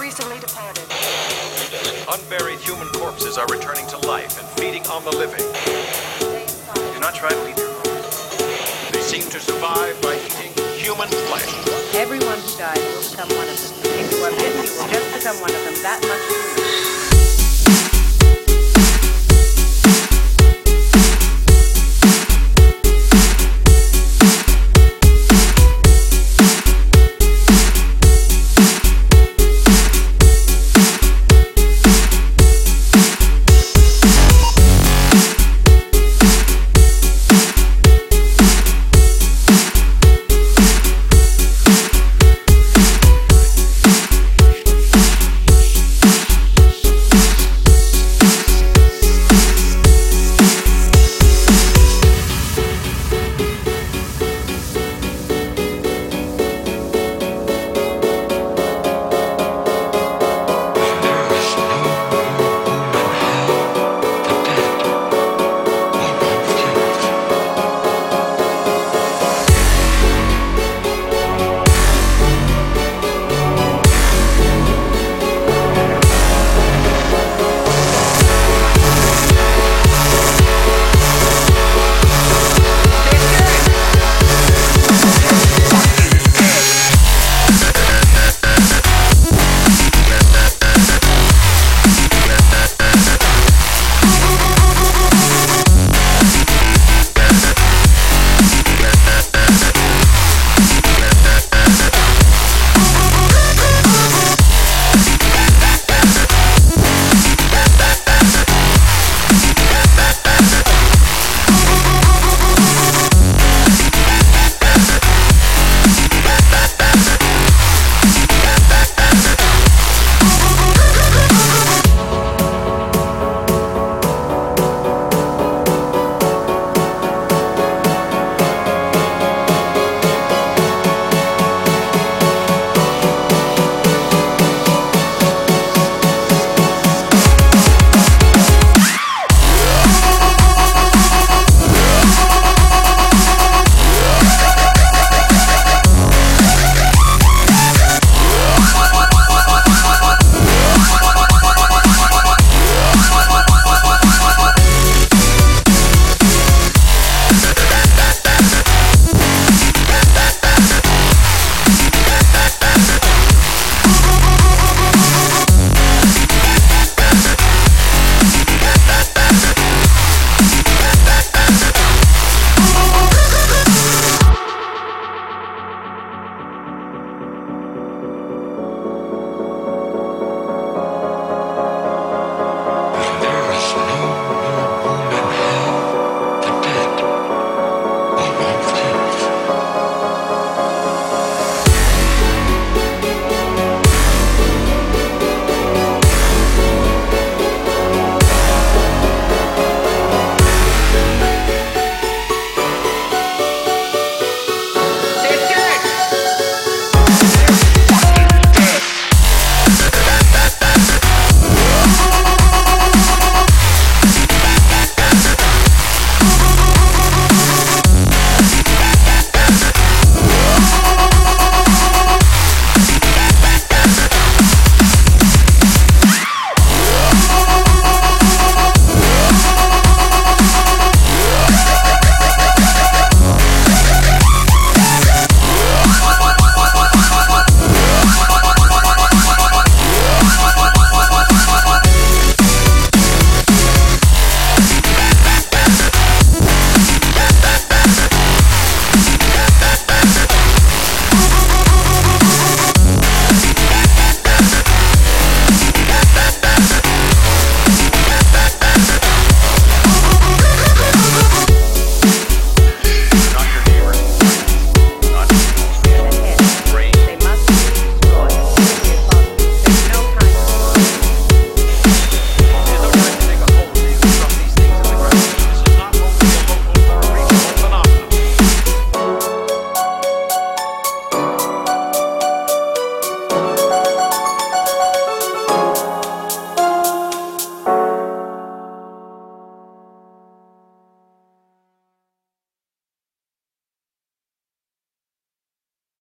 recently departed. Unburied human corpses are returning to life and feeding on the living. Do not try to leave your home. They seem to survive by eating human flesh. Everyone who dies will become one of them. If you are bitten, you will just become one of them. That much is true.